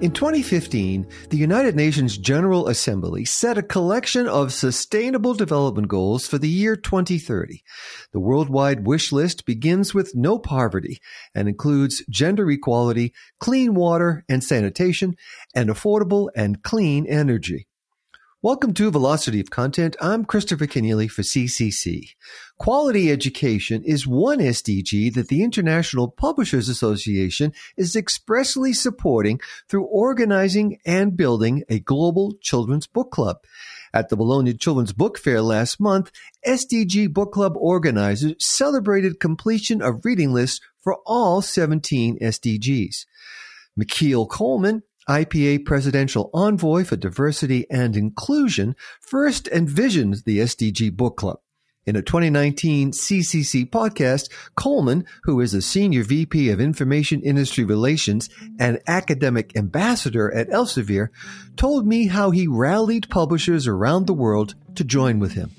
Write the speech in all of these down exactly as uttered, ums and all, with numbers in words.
In twenty fifteen, the United Nations General Assembly set a collection of Sustainable Development Goals for the year twenty thirty. The worldwide wish list begins with no poverty and includes gender equality, clean water and sanitation, and affordable and clean energy. Welcome to Velocity of Content. I'm Christopher Kenneally for C C C. Quality education is one S D G that the International Publishers Association is expressly supporting through organizing and building a global children's book club. At the Bologna Children's Book Fair last month, S D G Book Club organizers celebrated completion of reading lists for all seventeen S D Gs. McKeel Coleman, I P A Presidential Envoy for Diversity and Inclusion, first envisioned the S D G Book Club. In a twenty nineteen C C C podcast, Coleman, who is a Senior V P of Information Industry Relations and Academic Ambassador at Elsevier, told me how he rallied publishers around the world to join with him.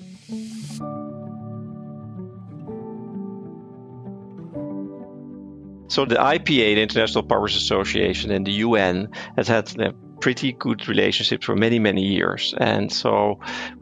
So the I P A, the International Publishers Association, and the U N has had a pretty good relationships for many, many years. And so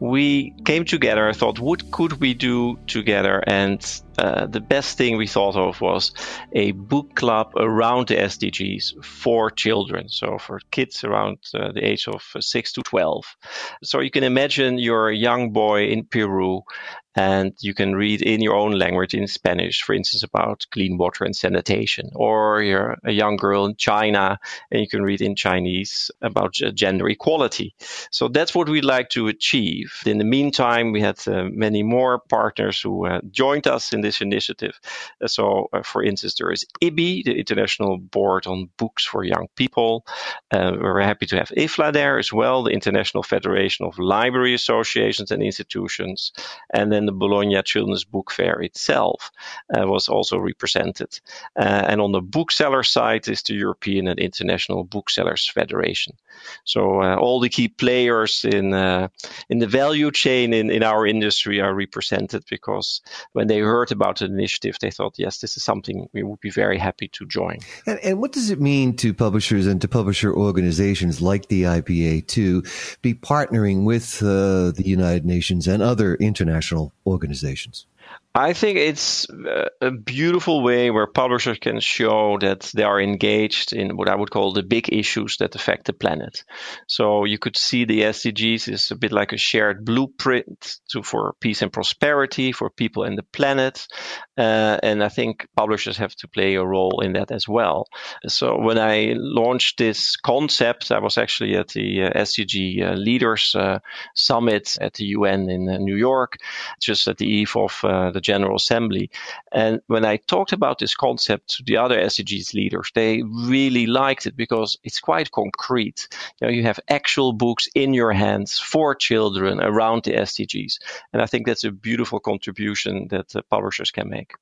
we came together and thought, what could we do together? And uh, the best thing we thought of was a book club around the S D Gs for children. So for kids around uh, the age of six to twelve. So you can imagine you're a young boy in Peru and you can read in your own language, in Spanish, for instance, about clean water and sanitation. Or you're a young girl in China and you can read in Chinese about gender equality. So that's what we'd like to achieve. In the meantime, we had uh, many more partners who uh, joined us in this initiative. Uh, so, uh, for instance, there is I B I, the International Board on Books for Young People. Uh, we're happy to have I F L A there as well, the International Federation of Library Associations and Institutions. And then the Bologna Children's Book Fair itself uh, was also represented. Uh, and on the bookseller side is the European and International Booksellers Federation. So uh, all the key players in uh, in the value chain in, in our industry are represented, because when they heard about the initiative, they thought, yes, this is something we would be very happy to join. And, and what does it mean to publishers and to publisher organizations like the I P A to be partnering with uh, the United Nations and other international organizations? I think it's a beautiful way where publishers can show that they are engaged in what I would call the big issues that affect the planet. So you could see the S D Gs is a bit like a shared blueprint to, for peace and prosperity for people and the planet. Uh, and I think publishers have to play a role in that as well. So when I launched this concept, I was actually at the uh, S D G uh, Leaders uh, Summit at the U N in uh, New York, just at the eve of uh, the General Assembly. And when I talked about this concept to the other S D Gs leaders, they really liked it because it's quite concrete. You know, you have actual books in your hands for children around the S D Gs. And I think that's a beautiful contribution that uh, publishers can make.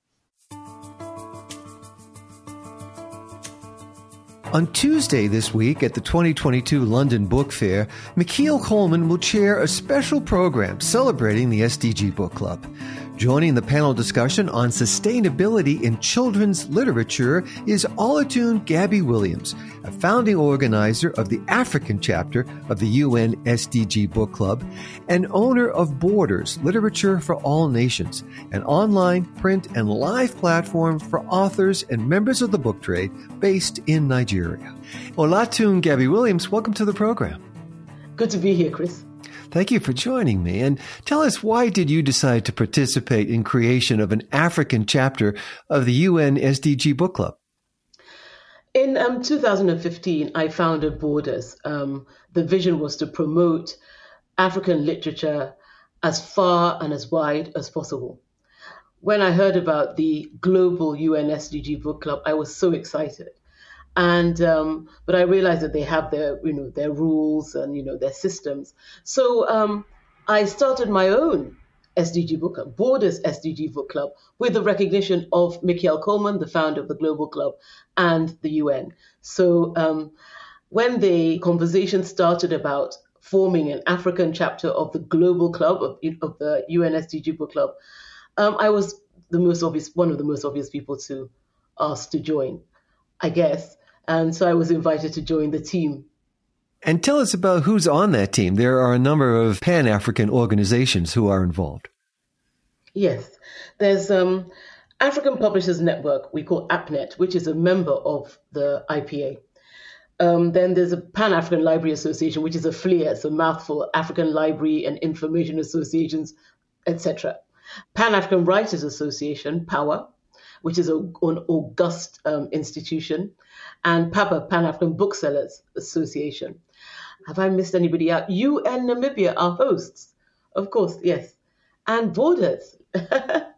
On Tuesday this week at the twenty twenty-two London Book Fair, McKeel Coleman will chair a special program celebrating the S D G Book Club. Joining the panel discussion on sustainability in children's literature is Olatoun Gabby Williams, a founding organizer of the African chapter of the U N S D G Book Club and owner of Borders, Literature for All Nations, an online, print, and live platform for authors and members of the book trade based in Nigeria. Olatoun Gabby Williams, welcome to the program. Good to be here, Chris. Thank you for joining me. And tell us, why did you decide to participate in creation of an African chapter of the U N S D G Book Club? In um, two thousand fifteen, I founded Borders. Um, the vision was to promote African literature as far and as wide as possible. When I heard about the global U N S D G Book Club, I was so excited. And um, but I realized that they have their, you know, their rules and, you know, their systems. So um, I started my own S D G Book Club, Borders S D G Book Club, with the recognition of McKeel Coleman, the founder of the Global Club, and the U N. So um, when the conversation started about forming an African chapter of the Global Club of, of the U N S D G Book Club, um, I was the most obvious, one of the most obvious people to ask to join, I guess. And so I was invited to join the team And tell us about who's on that team. There are a number of Pan-African organizations who are involved. Yes, there's um, African Publishers Network, we call APNET, which is a member of the I P A. Um, then there's a Pan-African Library Association, which is a F L I A, it's a mouthful, African Library and Information Associations, et cetera. Pan-African Writers Association, POWER, which is a, an august um, institution, and PABA, Pan-African Booksellers Association. Have I missed anybody out? U N Namibia are hosts, of course, yes. And Borders, a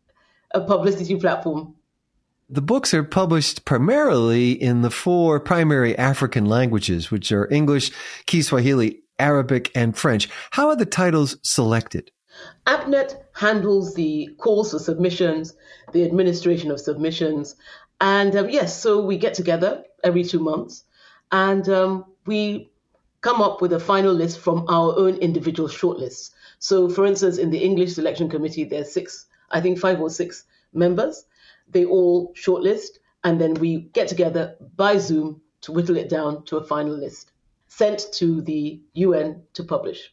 publicity platform. The books are published primarily in the four primary African languages, which are English, Kiswahili, Arabic, and French. How are the titles selected? APNET handles the calls for submissions, the administration of submissions. And um, yes, so we get together every two months and um, we come up with a final list from our own individual shortlists. So for instance, in the English Selection Committee, there's six, I think five or six members. They all shortlist and then we get together by Zoom to whittle it down to a final list, sent to the U N to publish.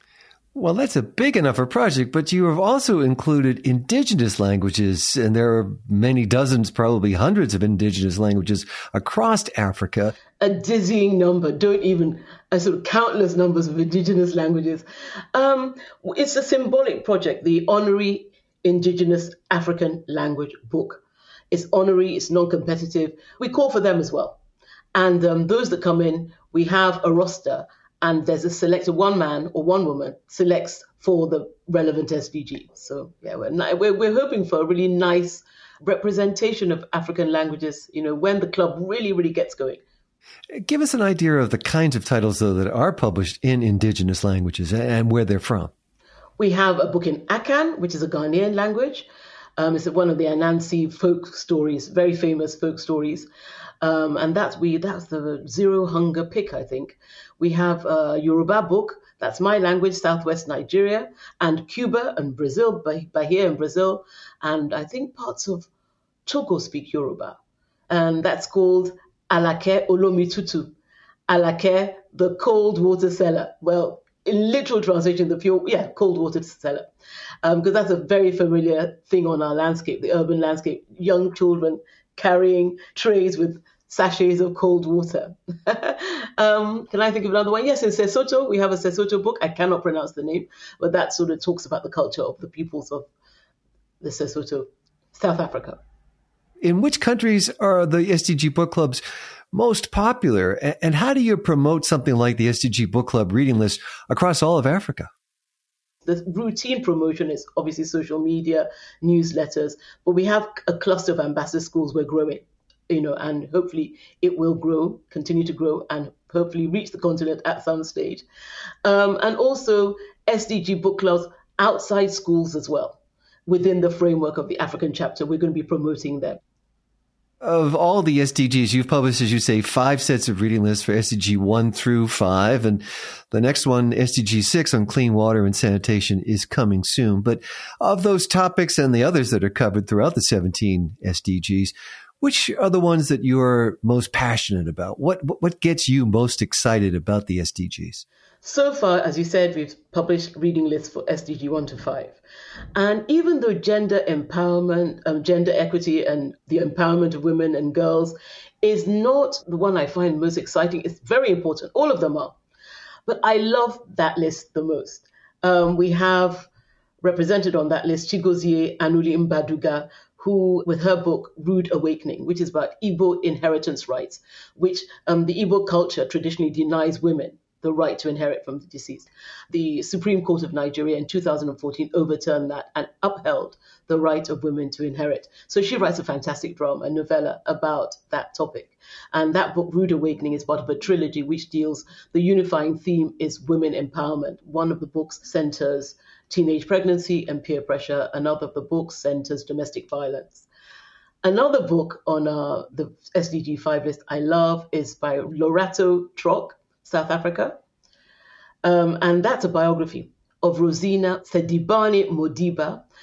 Well, that's a big enough a project, but you have also included indigenous languages, and there are many dozens, probably hundreds of indigenous languages across Africa. A dizzying number, don't even, a sort of countless numbers of indigenous languages. Um, it's a symbolic project, the Honorary Indigenous African Language Book. It's honorary, it's non-competitive. We call for them as well. And um, those that come in, we have a roster. And there's a selected one man or one woman selects for the relevant S D G. So yeah, we're, we're we're hoping for a really nice representation of African languages, you know, when the club really, really gets going. Give us an idea of the kinds of titles, though, that are published in indigenous languages and where they're from. We have a book in Akan, which is a Ghanaian language. Um, it's one of the Anansi folk stories, very famous folk stories. Um, and that's we that's the Zero Hunger pick, I think. We have a Yoruba book, that's my language, Southwest Nigeria, and Cuba and Brazil, Bahia in Brazil, and I think parts of Togo speak Yoruba. And that's called Alake Olomitutu. Alake, the cold water cellar. Well, in literal translation, the pure, yeah, cold water cellar. Um, because that's a very familiar thing on our landscape, the urban landscape. Young children carrying trays with sachets of cold water. um, can I think of another one? Yes, in Sesotho, we have a Sesotho book. I cannot pronounce the name, but that sort of talks about the culture of the peoples of the Sesotho, South Africa. In which countries are the S D G book clubs most popular? And how do you promote something like the S D G book club reading list across all of Africa? The routine promotion is obviously social media, newsletters, but we have a cluster of ambassador schools we're growing, you know, and hopefully it will grow, continue to grow, and hopefully reach the continent at some stage. Um, and also S D G book clubs outside schools as well. Within the framework of the African chapter, we're going to be promoting them. Of all the S D Gs, you've published, as you say, five sets of reading lists for S D G one through five. And the next one, S D G six on clean water and sanitation, is coming soon. But of those topics and the others that are covered throughout the seventeen S D Gs, which are the ones that you're most passionate about? What what gets you most excited about the S D Gs? So far, as you said, we've published reading lists for S D G one to five. And even though gender empowerment, um, gender equity and the empowerment of women and girls is not the one I find most exciting, it's very important. All of them are. But I love that list the most. Um, we have represented on that list Chigozie Anuli Mbaduga, who, with her book, Rude Awakening, which is about Igbo inheritance rights, which um, the Igbo culture traditionally denies women the right to inherit from the deceased. The Supreme Court of Nigeria in two thousand fourteen overturned that and upheld the right of women to inherit. So she writes a fantastic drama, a novella about that topic. And that book, Rude Awakening, is part of a trilogy which deals, the unifying theme is women empowerment. One of the books centers teenage pregnancy and peer pressure. Another of the books centers domestic violence. Another book on uh, the S D G five list I love is by Lorato Trok, South Africa. Um, and that's a biography of Rosina Sedibane Modiba.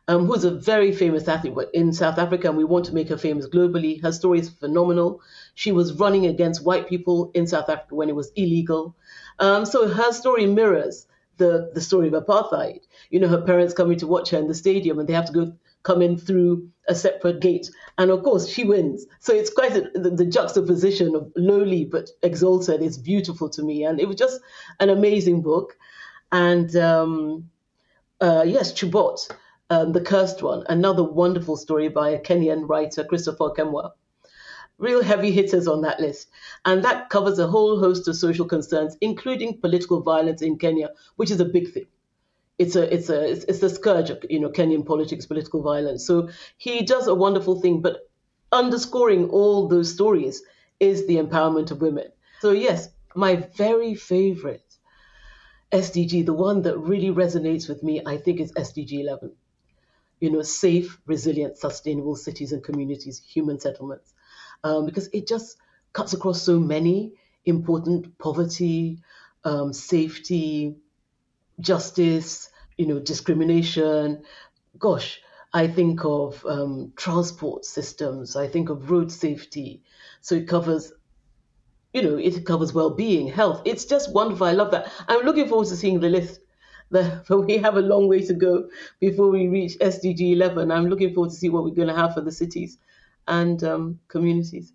um, who's a very famous athlete in South Africa, and we want to make her famous globally. Her story is phenomenal. She was running against white people in South Africa when it was illegal. Um, so her story mirrors the, the story of apartheid. You know, her parents coming to watch her in the stadium, and they have to go come in through a separate gate. And of course, she wins. So it's quite a, the, the juxtaposition of lowly but exalted is beautiful to me. And it was just an amazing book. And um, uh, yes, Chubot, um, The Cursed One, another wonderful story by a Kenyan writer, Christopher Kemwa. Real heavy hitters on that list. And that covers a whole host of social concerns, including political violence in Kenya, which is a big thing. It's a it's a it's, it's the scourge of, you know, Kenyan politics, political violence. So he does a wonderful thing, but underscoring all those stories is the empowerment of women. So yes, my very favorite S D G, the one that really resonates with me, I think is S D G eleven. You know, safe, resilient, sustainable cities and communities, human settlements, um, because it just cuts across so many important poverty, um, safety, justice, you know, discrimination. Gosh, I think of um, transport systems. I think of road safety. So it covers, you know, it covers well-being, health. It's just wonderful. I love that. I'm looking forward to seeing the list. The, we have a long way to go before we reach S D G eleven. I'm looking forward to see what we're going to have for the cities and um, communities.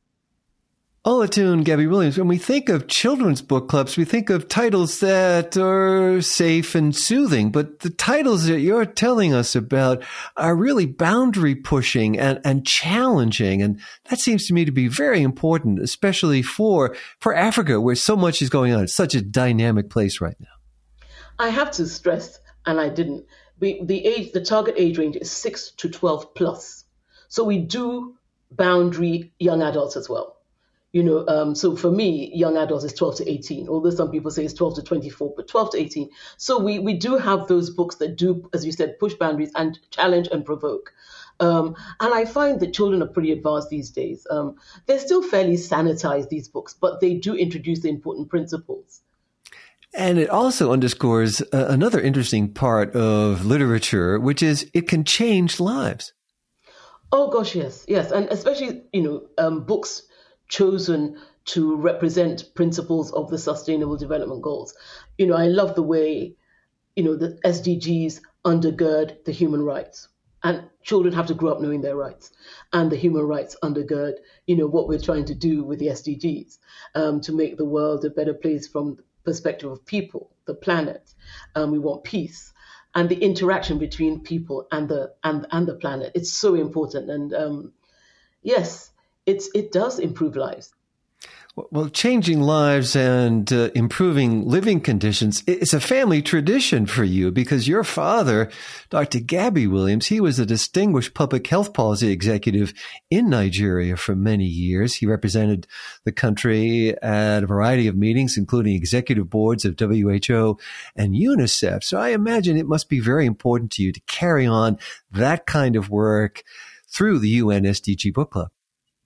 Olutun Gabby Williams, when we think of children's book clubs, we think of titles that are safe and soothing, but the titles that you're telling us about are really boundary pushing and, and challenging. And that seems to me to be very important, especially for, for Africa, where so much is going on. It's such a dynamic place right now. I have to stress, and I didn't, we, the age, the target age range is six to twelve plus. So we do boundary young adults as well. You know, um, so for me, young adults is twelve to eighteen, although some people say it's twelve to twenty-four, but twelve to eighteen. So we, we do have those books that do, as you said, push boundaries and challenge and provoke. Um, and I find that children are pretty advanced these days. Um, they're still fairly sanitized, these books, but they do introduce the important principles. And it also underscores uh, another interesting part of literature, which is it can change lives. Oh, gosh, yes, yes. And especially, you know, um, books chosen to represent principles of the Sustainable Development Goals. You know, I love the way, you know, the S D Gs undergird the human rights. And children have to grow up knowing their rights. And the human rights undergird, you know, what we're trying to do with the S D Gs um, to make the world a better place from the perspective of people, the planet. Um, we want peace. And the interaction between people and the and, and the planet. It's so important. And um, yes, It's, it does improve lives. Well, changing lives and uh, improving living conditions, it's a family tradition for you because your father, Doctor Gabby Williams, he was a distinguished public health policy executive in Nigeria for many years. He represented the country at a variety of meetings, including executive boards of W H O and UNICEF. So I imagine it must be very important to you to carry on that kind of work through the U N S D G Book Club.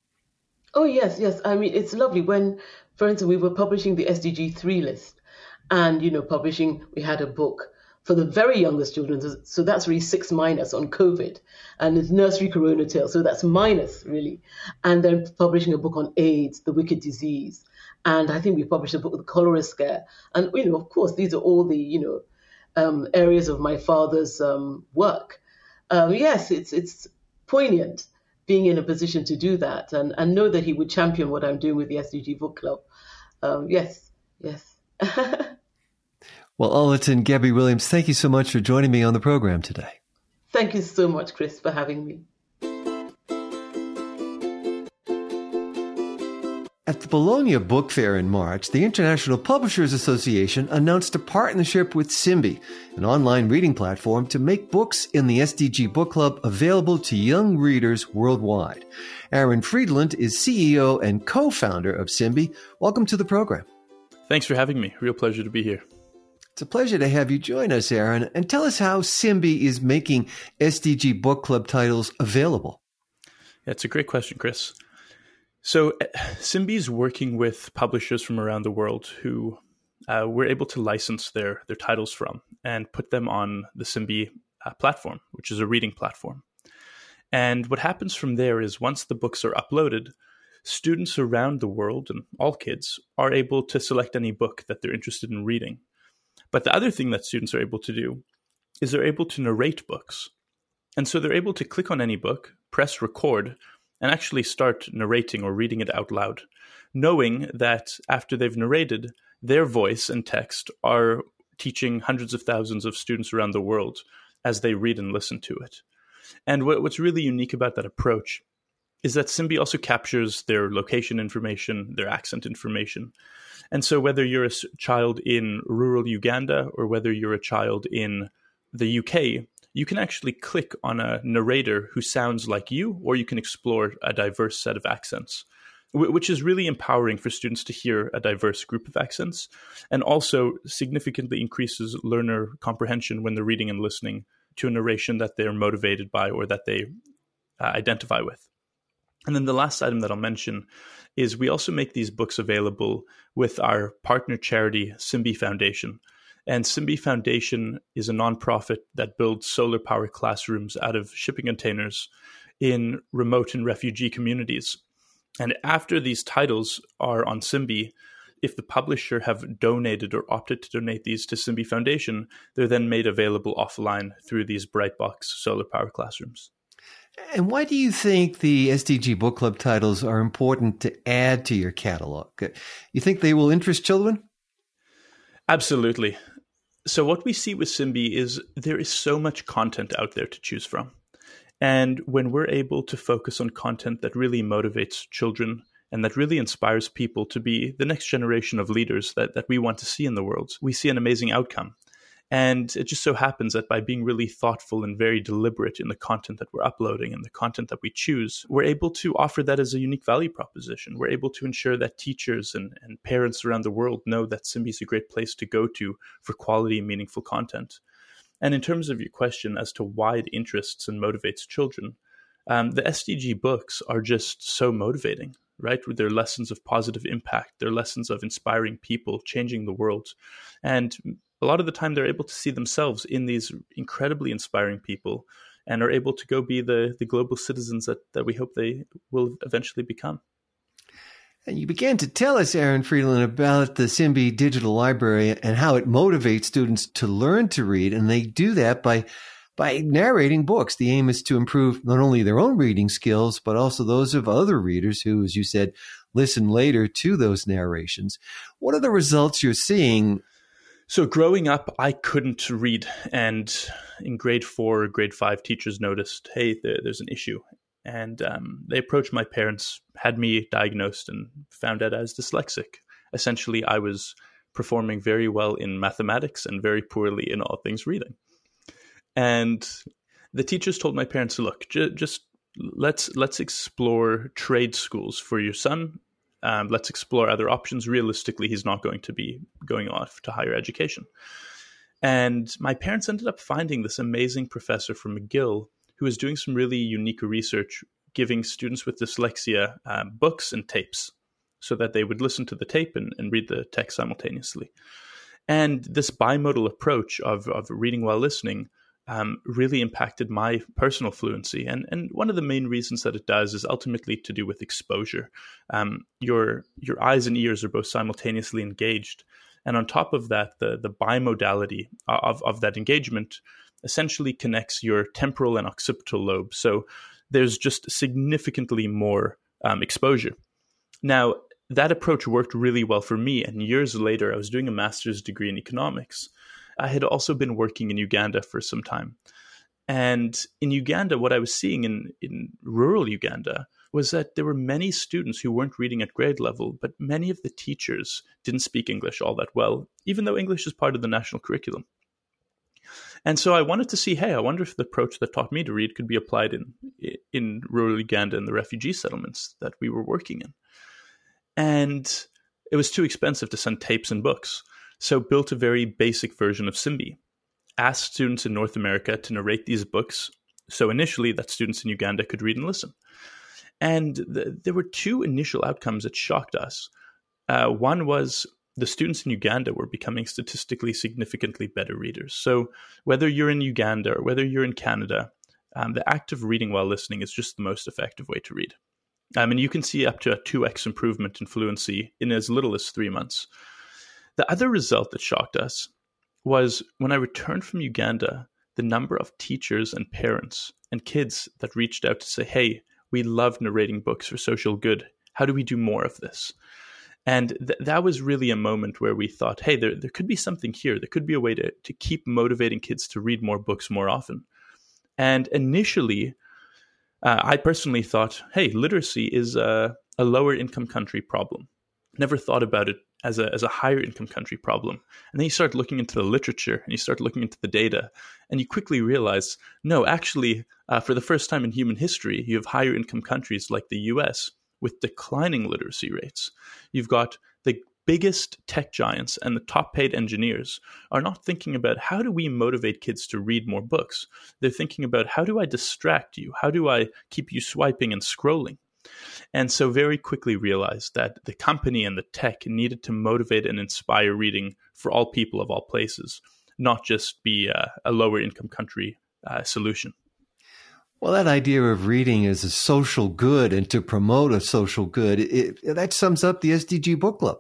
Oh, yes, yes. I mean, it's lovely when, for instance, we were publishing the S D G three list and, you know, publishing, we had a book for the very youngest children. So that's really six minus on COVID and it's nursery corona tale. So that's minus really. And then publishing a book on AIDS, the wicked disease. And I think we published a book with the cholera scare. And, you know, of course, these are all the, you know, um, areas of my father's um, work. Um, yes, it's it's poignant being in a position to do that and, and know that he would champion what I'm doing with the S D G Book Club. Um, yes, yes. Well, Olutun Gabby Williams, thank you so much for joining me on the program today. Thank you so much, Chris, for having me. At the Bologna Book Fair in March, the International Publishers Association announced a partnership with Simbi, an online reading platform to make books in the S D G Book Club available to young readers worldwide. Aaron Friedland is C E O and co-founder of Simbi. Welcome to the program. Thanks for having me. Real pleasure to be here. It's a pleasure to have you join us, Aaron, and tell us how Simbi is making S D G Book Club titles available. Yeah, it's a great question, Chris. So Simbi is working with publishers from around the world who uh, we're able to license their their titles from and put them on the Simbi uh, platform, which is a reading platform. And what happens from there is once the books are uploaded, students around the world, and all kids, are able to select any book that they're interested in reading. But the other thing that students are able to do is they're able to narrate books. And so they're able to click on any book, press record, and actually start narrating or reading it out loud, knowing that after they've narrated, their voice and text are teaching hundreds of thousands of students around the world as they read and listen to it. And what, what's really unique about that approach is that Simbi also captures their location information, their accent information. And so whether you're a child in rural Uganda or whether you're a child in the U K, you can actually click on a narrator who sounds like you, or you can explore a diverse set of accents, which is really empowering for students to hear a diverse group of accents, and also significantly increases learner comprehension when they're reading and listening to a narration that they're motivated by or that they uh, identify with. And then the last item that I'll mention is we also make these books available with our partner charity, Simbi Foundation. And Simbi Foundation is a nonprofit that builds solar power classrooms out of shipping containers in remote and refugee communities. And after these titles are on Simbi, if the publisher have donated or opted to donate these to Simbi Foundation, they're then made available offline through these Brightbox solar power classrooms. And why do you think the S D G Book Club titles are important to add to your catalog? You think they will interest children? Absolutely. So what we see with Simbi is there is so much content out there to choose from. And when we're able to focus on content that really motivates children and that really inspires people to be the next generation of leaders that, that we want to see in the world, we see an amazing outcome. And it just so happens that by being really thoughtful and very deliberate in the content that we're uploading and the content that we choose, we're able to offer that as a unique value proposition. We're able to ensure that teachers and, and parents around the world know that Simbi is a great place to go to for quality and meaningful content. And in terms of your question as to why it interests and motivates children, um, the S D G books are just so motivating, right? With their lessons of positive impact, their lessons of inspiring people, changing the world. And a lot of the time they're able to see themselves in these incredibly inspiring people and are able to go be the, the global citizens that, that we hope they will eventually become. And you began to tell us, Aaron Friedland, about the Simbi Digital Library and how it motivates students to learn to read. And they do that by by narrating books. The aim is to improve not only their own reading skills, but also those of other readers who, as you said, listen later to those narrations. What are the results you're seeing? So growing up, I couldn't read. And in grade four or grade five, teachers noticed, hey, there, there's an issue. And um, they approached my parents, had me diagnosed, and found out I was dyslexic. Essentially, I was performing very well in mathematics and very poorly in all things reading. And the teachers told my parents, look, j- just let's let's explore trade schools for your son. Um, let's explore other options. Realistically, he's not going to be going off to higher education. And my parents ended up finding this amazing professor from McGill who was doing some really unique research, giving students with dyslexia um, books and tapes so that they would listen to the tape and, and read the text simultaneously. And this bimodal approach of, of reading while listening um, really impacted my personal fluency. And, and one of the main reasons that it does is ultimately to do with exposure. Um, your, your eyes and ears are both simultaneously engaged. And on top of that, the, the bimodality of, of that engagement essentially connects your temporal and occipital lobes. So there's just significantly more um, exposure. Now, that approach worked really well for me. And years later, I was doing a master's degree in economics. I had also been working in Uganda for some time. And in Uganda, what I was seeing in, in rural Uganda was that there were many students who weren't reading at grade level, but many of the teachers didn't speak English all that well, even though English is part of the national curriculum. And so I wanted to see, hey, I wonder if the approach that taught me to read could be applied in in rural Uganda and the refugee settlements that we were working in. And it was too expensive to send tapes and books, so built a very basic version of Simbi. Asked students in North America to narrate these books, so initially that students in Uganda could read and listen. And the, there were two initial outcomes that shocked us. Uh, one was the students in Uganda were becoming statistically significantly better readers. So whether you're in Uganda or whether you're in Canada, um, the act of reading while listening is just the most effective way to read. Um, and you can see up to a two x improvement in fluency in as little as three months. The other result that shocked us was when I returned from Uganda, the number of teachers and parents and kids that reached out to say, hey, we love narrating books for social good. How do we do more of this? And th- that was really a moment where we thought, hey, there, there could be something here. There could be a way to, to keep motivating kids to read more books more often. And initially, uh, I personally thought, hey, literacy is a, a lower income country problem. Never thought about it as a, as a higher income country problem. And then you start looking into the literature and you start looking into the data, and you quickly realize, no, actually, uh, for the first time in human history, you have higher income countries like the U S with declining literacy rates. You've got the biggest tech giants and the top paid engineers are not thinking about how do we motivate kids to read more books. They're thinking about how do I distract you? How do I keep you swiping and scrolling? And so very quickly realized that the company and the tech needed to motivate and inspire reading for all people of all places, not just be a, a lower income country uh, solution. Well, that idea of reading as a social good and to promote a social good, it, it, that sums up the S D G Book Club.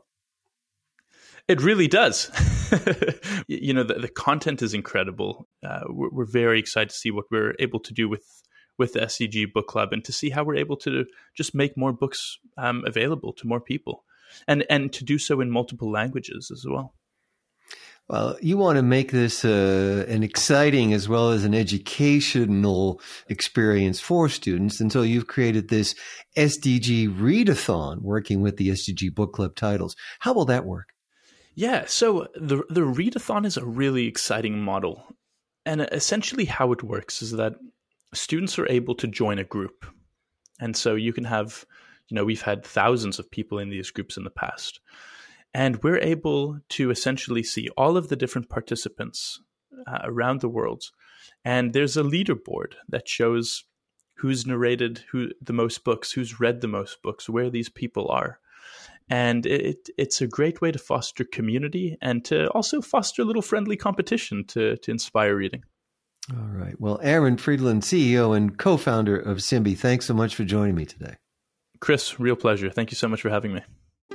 It really does. You know, the, the content is incredible. Uh, we're, we're very excited to see what we're able to do with, with the S D G Book Club and to see how we're able to just make more books um, available to more people and, and to do so in multiple languages as well. Well, you want to make this uh, an exciting as well as an educational experience for students. And so you've created this S D G Readathon working with the S D G Book Club titles. How will that work? Yeah, so the, the Readathon is a really exciting model. And essentially how it works is that students are able to join a group. And so you can have, you know, we've had thousands of people in these groups in the past. And we're able to essentially see all of the different participants uh, around the world. And there's a leaderboard that shows who's narrated who the most books, who's read the most books, where these people are. And it, it's a great way to foster community and to also foster a little friendly competition to, to inspire reading. All right. Well, Aaron Friedland, C E O and co-founder of Symbi, thanks so much for joining me today. Chris, real pleasure. Thank you so much for having me.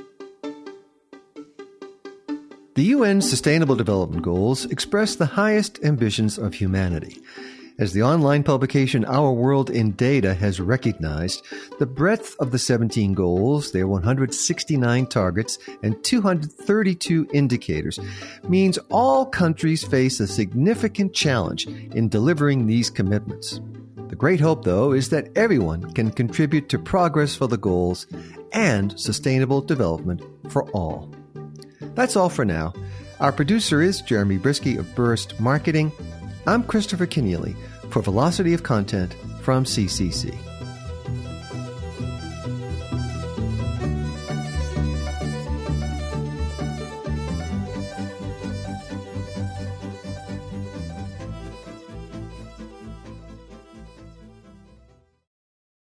The U N Sustainable Development Goals express the highest ambitions of humanity. As the online publication Our World in Data has recognized, the breadth of the seventeen goals, their one hundred sixty-nine targets, and two hundred thirty-two indicators means all countries face a significant challenge in delivering these commitments. The great hope, though, is that everyone can contribute to progress for the goals and sustainable development for all. That's all for now. Our producer is Jeremy Brisky of Burst Marketing. I'm Christopher Keneally for Velocity of Content from C C C.